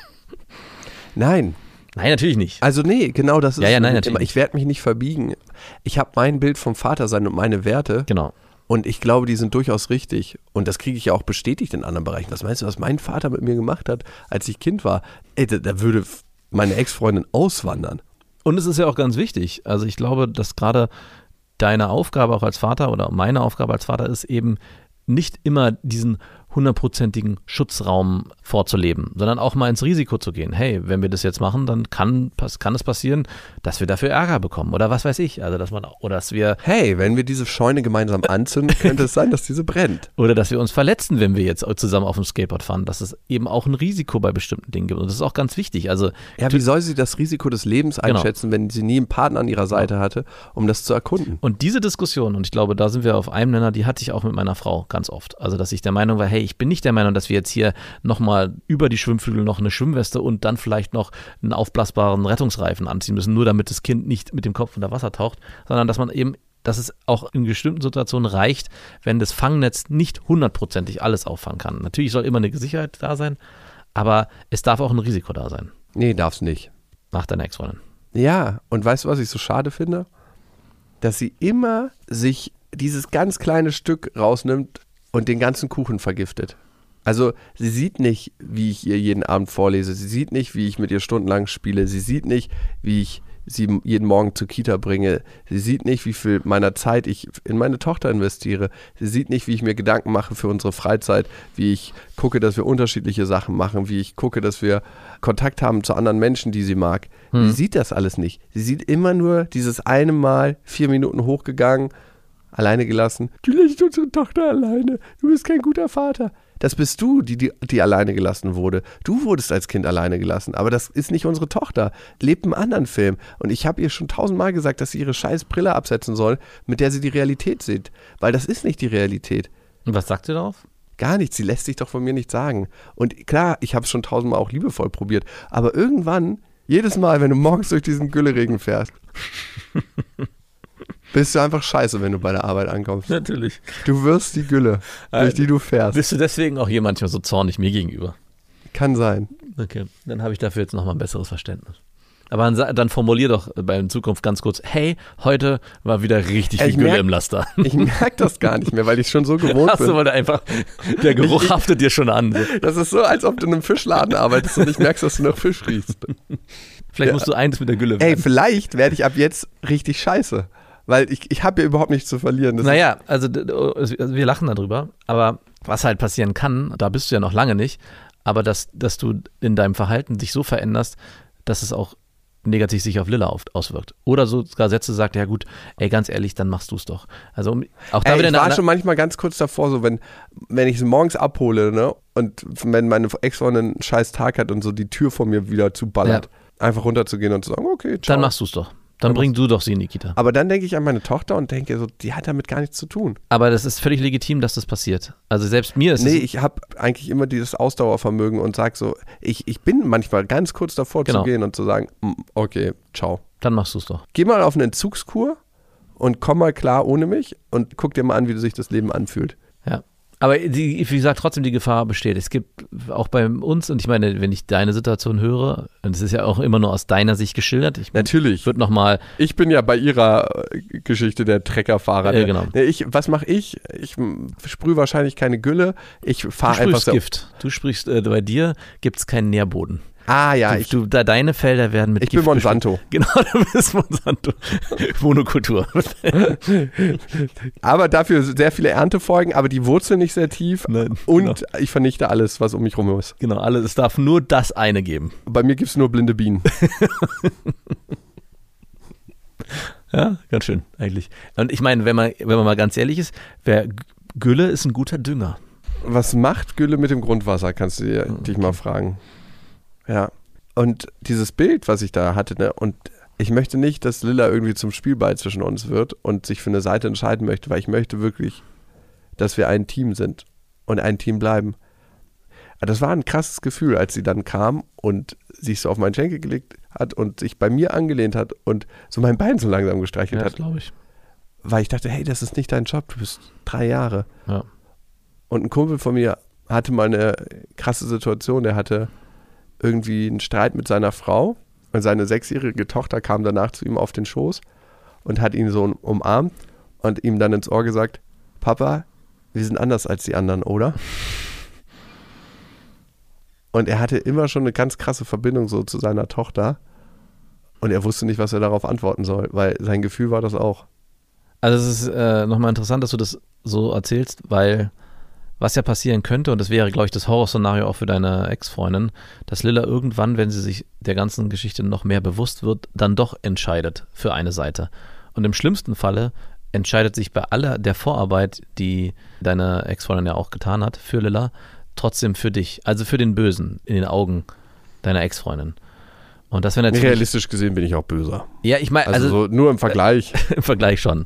Nein. Nein, natürlich nicht. Also nee, genau das ist ja, ja, nein, immer, natürlich ich werde mich nicht verbiegen. Ich habe mein Bild vom Vater sein und meine Werte. Genau. Und ich glaube, die sind durchaus richtig. Und das kriege ich ja auch bestätigt in anderen Bereichen. Was meinst du, was mein Vater mit mir gemacht hat, als ich Kind war? Ey, da, da würde meine Ex-Freundin auswandern. Und es ist ja auch ganz wichtig. Also ich glaube, dass gerade deine Aufgabe auch als Vater oder meine Aufgabe als Vater ist eben nicht immer diesen hundertprozentigen Schutzraum vorzuleben, sondern auch mal ins Risiko zu gehen. Hey, wenn wir das jetzt machen, dann kann, kann es passieren, dass wir dafür Ärger bekommen oder was weiß ich. Also dass man oder dass wir Hey, wenn wir diese Scheune gemeinsam anzünden, könnte es sein, dass diese brennt. Oder dass wir uns verletzen, wenn wir jetzt zusammen auf dem Skateboard fahren. Dass es eben auch ein Risiko bei bestimmten Dingen gibt. Und das ist auch ganz wichtig. Also ja, wie soll sie das Risiko des Lebens einschätzen, genau. wenn sie nie einen Partner an ihrer Seite hatte, um das zu erkunden? Und diese Diskussion, und ich glaube, da sind wir auf einem Nenner, die hatte ich auch mit meiner Frau ganz oft. Also dass ich der Meinung war, hey, ich bin nicht der Meinung, dass wir jetzt hier nochmal über die Schwimmflügel noch eine Schwimmweste und dann vielleicht noch einen aufblasbaren Rettungsreifen anziehen müssen, nur damit das Kind nicht mit dem Kopf unter Wasser taucht, sondern dass man eben, dass es auch in bestimmten Situationen reicht, wenn das Fangnetz nicht hundertprozentig alles auffangen kann. Natürlich soll immer eine Sicherheit da sein, aber es darf auch ein Risiko da sein. Nee, darf's nicht. Nach deiner Ex-Freundin. Ja, und weißt du, was ich so schade finde? Dass sie immer sich dieses ganz kleine Stück rausnimmt und den ganzen Kuchen vergiftet. Also sie sieht nicht, wie ich ihr jeden Abend vorlese. Sie sieht nicht, wie ich mit ihr stundenlang spiele. Sie sieht nicht, wie ich sie jeden Morgen zur Kita bringe. Sie sieht nicht, wie viel meiner Zeit ich in meine Tochter investiere. Sie sieht nicht, wie ich mir Gedanken mache für unsere Freizeit, wie ich gucke, dass wir unterschiedliche Sachen machen, wie ich gucke, dass wir Kontakt haben zu anderen Menschen, die sie mag. Hm. Sie sieht das alles nicht. Sie sieht immer nur dieses eine Mal, vier Minuten hochgegangen, alleine gelassen. Du lässt unsere Tochter alleine. Du bist kein guter Vater. Das bist du, die, die, die alleine gelassen wurde. Du wurdest als Kind alleine gelassen, aber das ist nicht unsere Tochter. Lebt einen anderen Film. Und ich habe ihr schon tausendmal gesagt, dass sie ihre scheiß Brille absetzen soll, mit der sie die Realität sieht. Weil das ist nicht die Realität. Und was sagt sie darauf? Gar nichts. Sie lässt sich doch von mir nichts sagen. Und klar, ich habe es schon tausendmal auch liebevoll probiert. Aber irgendwann, jedes Mal, wenn du morgens durch diesen Gülleregen fährst, bist du einfach scheiße, wenn du bei der Arbeit ankommst. Natürlich. Du wirst die Gülle, durch die du fährst. Bist du deswegen auch hier manchmal so zornig mir gegenüber? Kann sein. Okay, dann habe ich dafür jetzt nochmal ein besseres Verständnis. Aber dann, dann formulier doch bei in Zukunft ganz kurz, hey, heute war wieder richtig viel Gülle merk, im Laster. Ich merke das gar nicht mehr, weil ich schon so gewohnt Hast bin. du, weil du einfach, der Geruch ich, haftet dir schon an. Das ist so, als ob du in einem Fischladen arbeitest und nicht merkst, dass du nach Fisch riechst. Vielleicht ja. musst du eins mit der Gülle werden. Ey, vielleicht werde ich ab jetzt richtig scheiße. Weil ich, ich habe ja überhaupt nichts zu verlieren. Das naja, also, also wir lachen darüber, aber was halt passieren kann, da bist du ja noch lange nicht, aber dass, dass du in deinem Verhalten dich so veränderst, dass es auch negativ sich auf Lilla auf, auswirkt. Oder sogar Sätze sagt, ja gut, ey, ganz ehrlich, dann machst du es doch. Also um, auch da ey, wieder ich war schon manchmal ganz kurz davor, so wenn, wenn ich sie morgens abhole, ne, und wenn meine Ex-Freundin einen scheiß Tag hat und so die Tür vor mir wieder zuballert. Ja. einfach runterzugehen und zu sagen, okay, ciao. Dann machst du es doch. Dann bring du doch sie in die Kita. Aber dann denke ich an meine Tochter und denke so, die hat damit gar nichts zu tun. Aber das ist völlig legitim, dass das passiert. Also selbst mir ist Nee, es... ich habe eigentlich immer dieses Ausdauervermögen und sage so, ich, ich bin manchmal ganz kurz davor Genau. zu gehen und zu sagen, "Mm, okay, ciao. Dann machst du es doch. Geh mal auf eine Entzugskur und komm mal klar ohne mich und guck dir mal an, wie sich das Leben anfühlt. Ja. Aber die, wie gesagt, trotzdem die Gefahr besteht. Es gibt auch bei uns, und ich meine, wenn ich deine Situation höre, und es ist ja auch immer nur aus deiner Sicht geschildert, ich Natürlich. würde nochmal, Ich bin ja bei ihrer äh, Geschichte der Treckerfahrer. Ja, genau. Nee, Ich, was mache ich? Ich sprühe wahrscheinlich keine Gülle. Ich du fahre einfach sprühst so. Gift. Du sprichst, äh, bei dir gibt es keinen Nährboden. Ah ja, du, ich, du, da, deine Felder werden mit ich Gift bin Monsanto. beschmiert. Genau, du bist Monsanto. Monokultur. Aber dafür sehr viele Erntefolgen, aber die Wurzeln nicht sehr tief. Nein, und genau. ich vernichte alles, was um mich rum ist. Genau, alles, es darf nur das eine geben. Bei mir gibt es nur blinde Bienen. Ja, ganz schön eigentlich. Und ich meine, wenn man, wenn man mal ganz ehrlich ist, wer, Gülle ist ein guter Dünger. Was macht Gülle mit dem Grundwasser, kannst du dir, dich mal fragen. Ja. Und dieses Bild, was ich da hatte, ne, und ich möchte nicht, dass Lilla irgendwie zum Spielball zwischen uns wird und sich für eine Seite entscheiden möchte, weil ich möchte wirklich, dass wir ein Team sind und ein Team bleiben. Aber das war ein krasses Gefühl, als sie dann kam und sich so auf meinen Schenkel gelegt hat und sich bei mir angelehnt hat und so mein Bein so langsam gestreichelt Ja, das hat. glaube ich. Weil ich dachte, hey, das ist nicht dein Job, du bist drei Jahre. Ja. Und ein Kumpel von mir hatte mal eine krasse Situation, der hatte irgendwie einen Streit mit seiner Frau und seine sechsjährige Tochter kam danach zu ihm auf den Schoß und hat ihn so umarmt und ihm dann ins Ohr gesagt, Papa, wir sind anders als die anderen, oder? Und er hatte immer schon eine ganz krasse Verbindung so zu seiner Tochter und er wusste nicht, was er darauf antworten soll, weil sein Gefühl war das auch. Also es ist äh, nochmal interessant, dass du das so erzählst, weil was ja passieren könnte, und das wäre, glaube ich, das Horrorszenario auch für deine Ex-Freundin, dass Lilla irgendwann, wenn sie sich der ganzen Geschichte noch mehr bewusst wird, dann doch entscheidet für eine Seite. Und im schlimmsten Falle entscheidet sich bei aller der Vorarbeit, die deine Ex-Freundin ja auch getan hat, für Lilla, trotzdem für dich. Also für den Bösen in den Augen deiner Ex-Freundin. Und das wäre natürlich... Realistisch gesehen bin ich auch böser. Ja, ich meine... Also, Also, so nur im Vergleich. im Vergleich schon.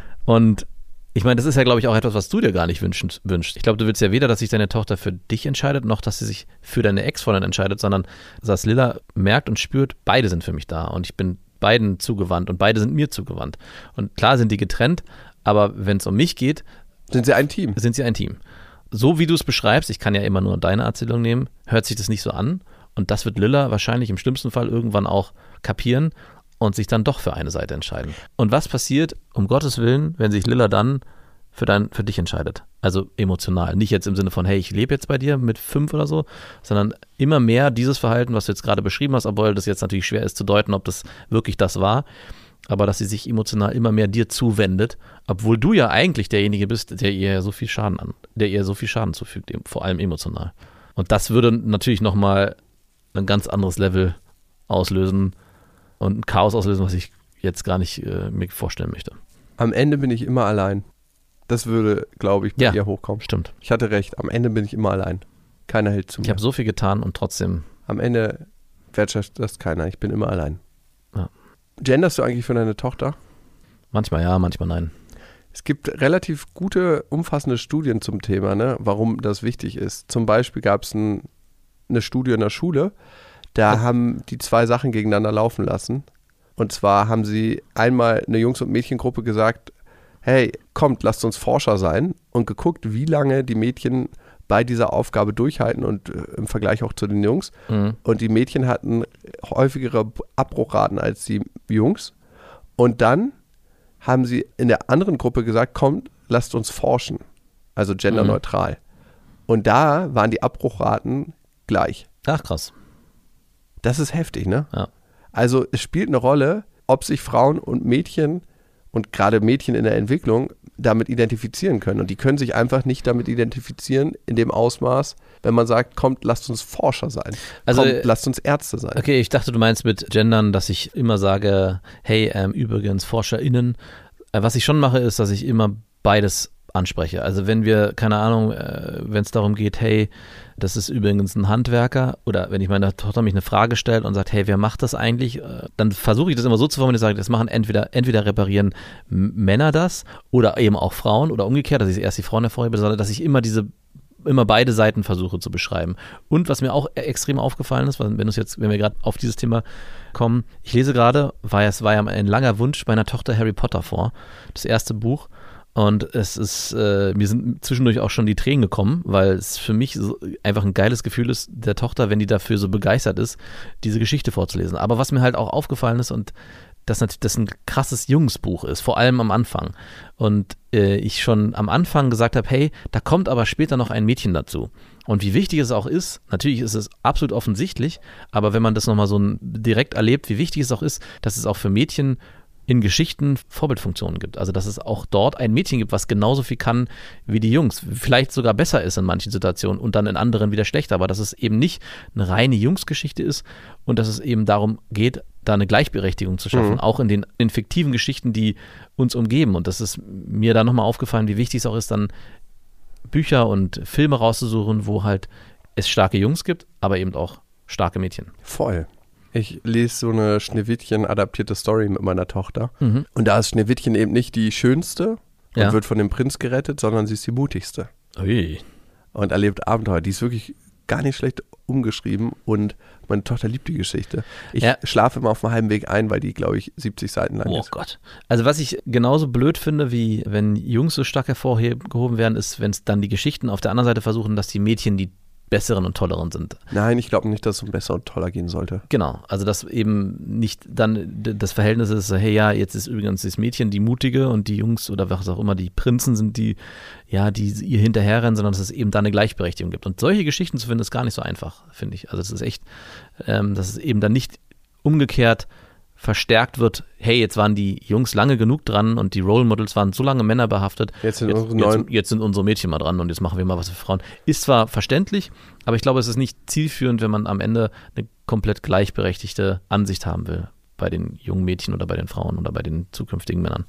Und ich meine, das ist ja, glaube ich, auch etwas, was du dir gar nicht wünschen, wünschst. Ich glaube, du willst ja weder, dass sich deine Tochter für dich entscheidet, noch, dass sie sich für deine Ex-Freundin entscheidet, sondern dass Lilla merkt und spürt, beide sind für mich da und ich bin beiden zugewandt und beide sind mir zugewandt. Und klar sind die getrennt, aber wenn es um mich geht, Sind sie ein Team? sind sie ein Team. So wie du es beschreibst, ich kann ja immer nur deine Erzählung nehmen, hört sich das nicht so an und das wird Lilla wahrscheinlich im schlimmsten Fall irgendwann auch kapieren und sich dann doch für eine Seite entscheiden. Und was passiert, um Gottes Willen, wenn sich Lilla dann für, dein, für dich entscheidet? Also emotional. Nicht jetzt im Sinne von, hey, ich lebe jetzt bei dir mit fünf oder so, sondern immer mehr dieses Verhalten, was du jetzt gerade beschrieben hast, obwohl das jetzt natürlich schwer ist zu deuten, ob das wirklich das war, aber dass sie sich emotional immer mehr dir zuwendet, obwohl du ja eigentlich derjenige bist, der ihr so viel Schaden an, der ihr so viel Schaden zufügt, vor allem emotional. Und das würde natürlich nochmal ein ganz anderes Level auslösen, und ein Chaos auslösen, was ich jetzt gar nicht äh, mir vorstellen möchte. Am Ende bin ich immer allein. Das würde, glaube ich, bei Ja. ihr hochkommen. Stimmt. Ich hatte recht, am Ende bin ich immer allein. Keiner hält zu Ich mir. habe so viel getan und trotzdem, Am Ende wertschätzt das keiner. Ich bin immer allein. Ja. Genderst du eigentlich für deine Tochter? manchmal ja, manchmal nein. Es gibt relativ gute, umfassende Studien zum Thema, ne, warum das wichtig ist. Zum Beispiel gab es ein, eine Studie in der Schule, da haben die zwei Sachen gegeneinander laufen lassen. Und zwar haben sie einmal eine Jungs- und Mädchengruppe gesagt, hey, kommt, lasst uns Forscher sein, und geguckt, wie lange die Mädchen bei dieser Aufgabe durchhalten und äh, im Vergleich auch zu den Jungs. Mhm. Und die Mädchen hatten häufigere Abbruchraten als die Jungs. Und dann haben sie in der anderen Gruppe gesagt, kommt, lasst uns forschen. Also genderneutral. Und da waren die Abbruchraten gleich. Ach, krass. Das ist heftig, ne? Ja. Also es spielt eine Rolle, ob sich Frauen und Mädchen und gerade Mädchen in der Entwicklung damit identifizieren können. Und die können sich einfach nicht damit identifizieren in dem Ausmaß, wenn man sagt, kommt, lasst uns Forscher sein. Also, kommt, lasst uns Ärzte sein. Okay, ich dachte, du meinst mit Gendern, dass ich immer sage, hey, ähm, übrigens ForscherInnen. Äh, was ich schon mache, ist, dass ich immer beides anspreche. Also wenn wir, keine Ahnung, äh, wenn es darum geht, hey, das ist übrigens ein Handwerker, oder wenn ich meiner Tochter mich eine Frage stellt und sagt, hey, wer macht das eigentlich? Dann versuche ich das immer so zu formulieren, dass ich sage, das machen entweder, entweder reparieren Männer das oder eben auch Frauen oder umgekehrt, dass ich erst die Frauen hervorhebe, sondern dass ich immer diese immer beide Seiten versuche zu beschreiben. Und was mir auch extrem aufgefallen ist, wenn, es jetzt, wenn wir gerade auf dieses Thema kommen, ich lese gerade, war es war ja ein langer Wunsch meiner Tochter Harry Potter vor, das erste Buch. Und es ist, äh, mir sind zwischendurch auch schon die Tränen gekommen, weil es für mich so einfach ein geiles Gefühl ist, der Tochter, wenn die dafür so begeistert ist, diese Geschichte vorzulesen. Aber was mir halt auch aufgefallen ist und dass natürlich das ein krasses Jungsbuch ist, vor allem am Anfang. Und äh, ich schon am Anfang gesagt habe, hey, da kommt aber später noch ein Mädchen dazu. Und wie wichtig es auch ist, natürlich ist es absolut offensichtlich, aber wenn man das nochmal so direkt erlebt, wie wichtig es auch ist, dass es auch für Mädchen in Geschichten Vorbildfunktionen gibt. Also dass es auch dort ein Mädchen gibt, was genauso viel kann wie die Jungs. Vielleicht sogar besser ist in manchen Situationen und dann in anderen wieder schlechter. Aber dass es eben nicht eine reine Jungsgeschichte ist und dass es eben darum geht, da eine Gleichberechtigung zu schaffen. Mhm. Auch in den, in fiktiven Geschichten, die uns umgeben. Und das ist mir da nochmal aufgefallen, wie wichtig es auch ist, dann Bücher und Filme rauszusuchen, wo halt es starke Jungs gibt, aber eben auch starke Mädchen. Voll. Ich lese so eine Schneewittchen-adaptierte Story mit meiner Tochter. Mhm. Und da ist Schneewittchen eben nicht die schönste und Ja. wird von dem Prinz gerettet, sondern sie ist die mutigste. Ui. Und erlebt Abenteuer. Die ist wirklich gar nicht schlecht umgeschrieben und meine Tochter liebt die Geschichte. Ich Ja. schlafe immer auf dem halben Weg ein, weil die, glaube ich, siebzig Seiten lang Oh ist. Gott. Also was ich genauso blöd finde, wie wenn Jungs so stark hervorgehoben werden, ist, wenn es dann die Geschichten auf der anderen Seite versuchen, dass die Mädchen die besseren und tolleren sind. Nein, ich glaube nicht, dass es um besser und toller gehen sollte. Genau, also dass eben nicht dann d- das Verhältnis ist, so, hey ja, jetzt ist übrigens das Mädchen die Mutige und die Jungs oder was auch immer, die Prinzen sind die, ja, die ihr hinterherrennen, sondern dass es eben da eine Gleichberechtigung gibt. Und solche Geschichten zu finden, ist gar nicht so einfach, finde ich. Also es ist echt, ähm, dass es eben dann nicht umgekehrt verstärkt wird, hey, jetzt waren die Jungs lange genug dran und die Role Models waren so lange männerbehaftet, Jetzt sind jetzt, unsere neuen- jetzt, jetzt sind unsere Mädchen mal dran und jetzt machen wir mal was für Frauen. Ist zwar verständlich, aber ich glaube, es ist nicht zielführend, wenn man am Ende eine komplett gleichberechtigte Ansicht haben will bei den jungen Mädchen oder bei den Frauen oder bei den zukünftigen Männern.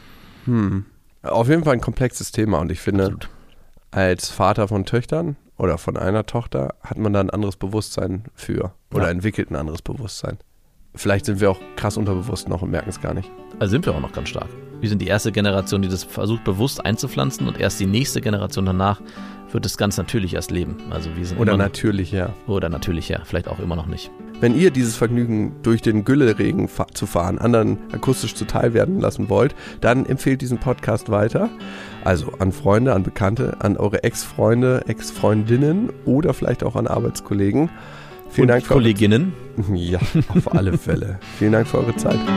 Hm. Auf jeden Fall ein komplexes Thema und ich finde, Absolut. als Vater von Töchtern oder von einer Tochter hat man da ein anderes Bewusstsein für oder Ja. entwickelt ein anderes Bewusstsein. Vielleicht sind wir auch krass unterbewusst noch und merken es gar nicht. Also sind wir auch noch ganz stark. Wir sind die erste Generation, die das versucht bewusst einzupflanzen und erst die nächste Generation danach wird es ganz natürlich erst leben. Also wir sind Oder immer noch, natürlich, ja. oder natürlich ja, vielleicht auch immer noch nicht. Wenn ihr dieses Vergnügen durch den Gülleregen fa- zu fahren, anderen akustisch zuteil werden lassen wollt, dann empfehlt diesen Podcast weiter. Also an Freunde, an Bekannte, an eure Ex-Freunde, Ex-Freundinnen oder vielleicht auch an Arbeitskollegen. Vielen und Dank für Kolleginnen. Eure, ja, auf alle Fälle. Vielen Dank für eure Zeit.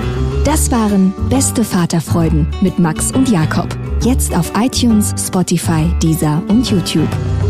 Das waren Beste Vaterfreuden mit Max und Jakob. Jetzt auf iTunes, Spotify, Deezer und YouTube.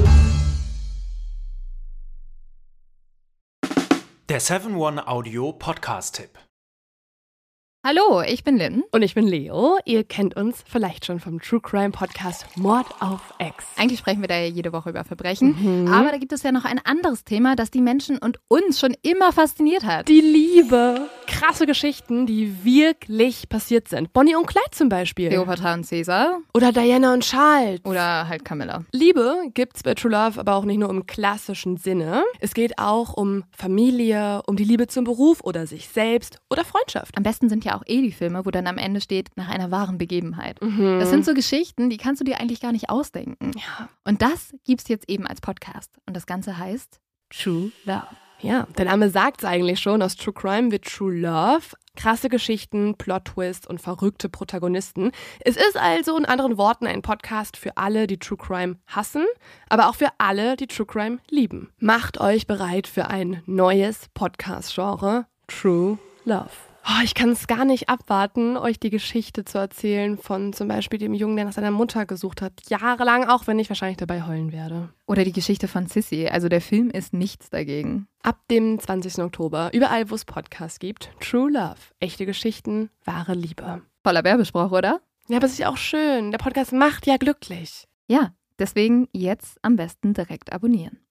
Der seven one Audio Podcast-Tipp. Hallo, ich bin Lynn. Und ich bin Leo. Ihr kennt uns vielleicht schon vom True Crime Podcast Mord auf Ex. Eigentlich sprechen wir da ja jede Woche über Verbrechen. Aber da gibt es ja noch ein anderes Thema, das die Menschen und uns schon immer fasziniert hat. Die Liebe. Krasse Geschichten, die wirklich passiert sind. Bonnie und Clyde zum Beispiel. Cleopatra und Caesar. Oder Diana und Charles. Oder halt Camilla. Liebe gibt's bei True Love aber auch nicht nur im klassischen Sinne. Es geht auch um Familie, um die Liebe zum Beruf oder sich selbst oder Freundschaft. Am besten sind ja auch eh die Filme, wo dann am Ende steht, nach einer wahren Begebenheit. Das sind so Geschichten, die kannst du dir eigentlich gar nicht ausdenken. Ja. Und das gibt's jetzt eben als Podcast. Und das Ganze heißt True Love. Ja, der Name sagt's eigentlich schon, aus True Crime wird True Love. Krasse Geschichten, Plot-Twist und verrückte Protagonisten. Es ist also in anderen Worten ein Podcast für alle, die True Crime hassen, aber auch für alle, die True Crime lieben. Macht euch bereit für ein neues Podcast-Genre, True Love. Oh, ich kann es gar nicht abwarten, euch die Geschichte zu erzählen von zum Beispiel dem Jungen, der nach seiner Mutter gesucht hat. Jahrelang, auch wenn ich wahrscheinlich dabei heulen werde. Oder die Geschichte von Sissy. Also der Film ist nichts dagegen. Ab dem zwanzigsten Oktober, überall wo es Podcasts gibt, True Love. Echte Geschichten, wahre Liebe. Voller Werbespruch, oder? Ja, aber es ist ja auch schön. Der Podcast macht ja glücklich. Ja, deswegen jetzt am besten direkt abonnieren.